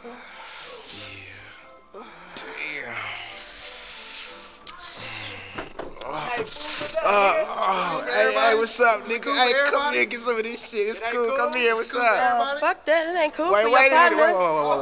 Hey, what's up, nigga? Hey, come here, get some of this shit. It's cool. Come here, what's up? Fuck that, it ain't cool. Wait for a your minute. partners.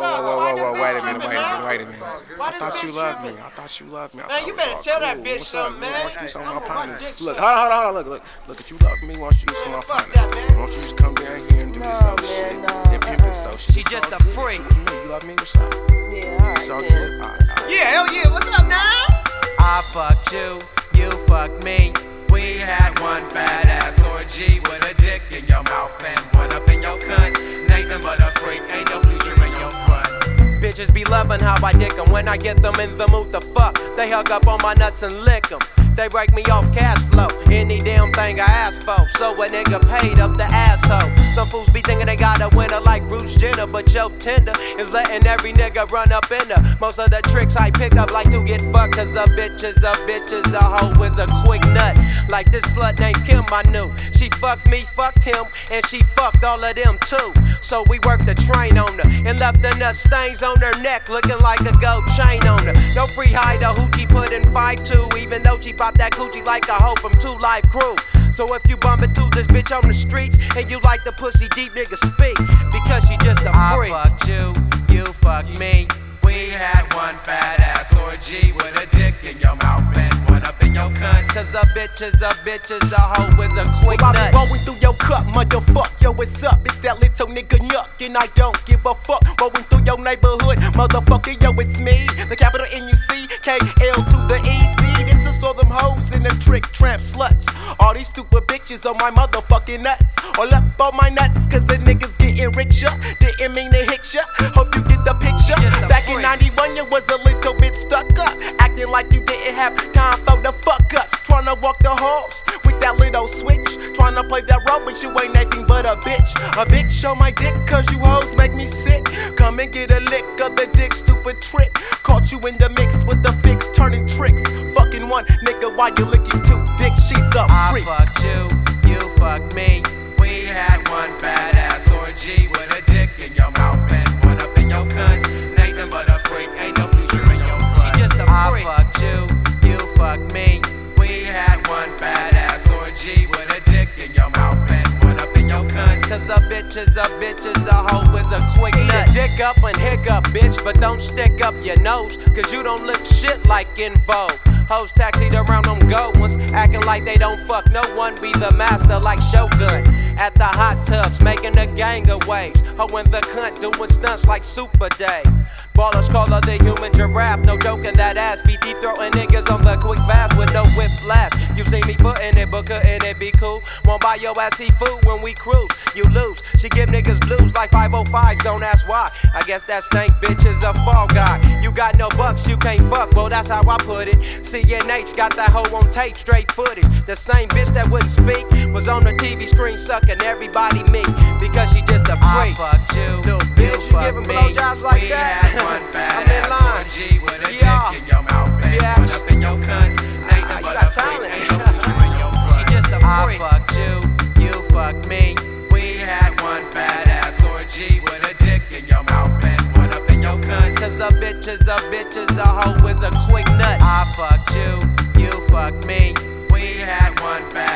Wait a minute. I thought you loved me. Man, you better tell that bitch something, man. Why don't you do something with my partners? Look, hold on. Look, if you love me, why don't you do something with my partners? Why don't you just come down here and do this other shit? And pimp this so shit. She just a freak. You love me? What's up? Yeah, It's all alright, good. then. Yeah, hell yeah. What's up now? I fucked you, you fucked me. We had one fat ass orgy with a dick in your mouth and one up in your cunt. Nathan but a freak, ain't no future in your front. Bitches be loving how I dick 'em. When I get them in the mood to fuck, they hug up on my nuts and lick 'em. They break me off cash flow, any damn thing I ask for. So a nigga paid up the asshole. Some fools be thinking they got a winner like Bruce Jenner, but your Tinder is letting every nigga run up in her. Most of the tricks I pick up like to get fucked, cause a bitch is a bitch, a hoe is a quick nut. Like this slut named Kim I knew. She fucked me, fucked him, and she fucked all of them too. So we worked the train on her and left the nut stains on her neck, looking like a gold chain on her. No free hide, the hoochie put in 5'2", even though she pop that coochie like a hoe from 2 Live Crew. So if you bump into this bitch on the streets and you like the pussy deep, nigga speak, because she just a freak. I fucked you fucked me. We had one fat ass orgy with a dick in your mouth and one up in your cunt. Cause a bitch is a hoe is a quick nut. I be rolling through your cup, motherfuck, yo, what's up? It's that little nigga Nuck, and I don't give a fuck. Rolling through your neighborhood, motherfucker, yo, it's me. The capital N-U-C, K-L to the E-C. This is for them hoes and them trick tramp sluts. All these stupid bitches on my motherfucking nuts. All up on my nuts, cause the niggas getting richer. Didn't mean to hit ya, hope you get the picture. Back in 91, you was a little bit stuck up, acting like you didn't have time for the fuck up. Tryna walk the halls with that little switch, tryna play that role, but you ain't anything but a bitch. A bitch on my dick, cause you hoes make me sick. Come and get a lick of the dick, stupid trick. Caught you in the mix with the fix, turning tricks. Fucking one nigga while you licking 2 dicks, she's a freak. I fucked you fucked me. We had one fat ass orgy with a dick in your mouth and one up in your cunt. Nathan but a freak, ain't no future in your front. She just a freak. I fucked you fucked me. We had one fat ass orgy with a dick in your mouth and one up in your cunt. Cause a bitch is a hoe is a quick nut. Dick up and hiccup, bitch, but don't stick up your nose, cause you don't look shit like In Vogue. Hoes taxied around them gold ones, acting like they don't fuck no one. Be the master like Shogun at the hot tubs, making a gang of waves. Ho in the cunt doing stunts like Super Dave. Ballers call her the human giraffe, no joking that ass. Be deep throating niggas on the quick fast with no whiplash. You see me footin' it, but couldn't it be cool? Won't buy your ass seafood when we cruise, you lose. She give niggas blues like 505s, don't ask why. I guess that stank bitch is a fall guy. You got no bucks, you can't fuck, well that's how I put it. CNH got that hoe on tape, straight footage. The same bitch that wouldn't speak was on the TV screen sucking everybody meat, because she just a freak. I fucked you, little bitch, you giving blowjobs like we that? Had one fat ass orgy with a dick in your mouth and one up in your cunt. Nathan but a freak, ain't no future in your front. She just a freak. I fucked you fucked me. We had one fat ass orgy with a dick in your mouth and one up in your cunt. Cause a bitch is a hoe is a quick nut. I fucked you fucked me. We had one fat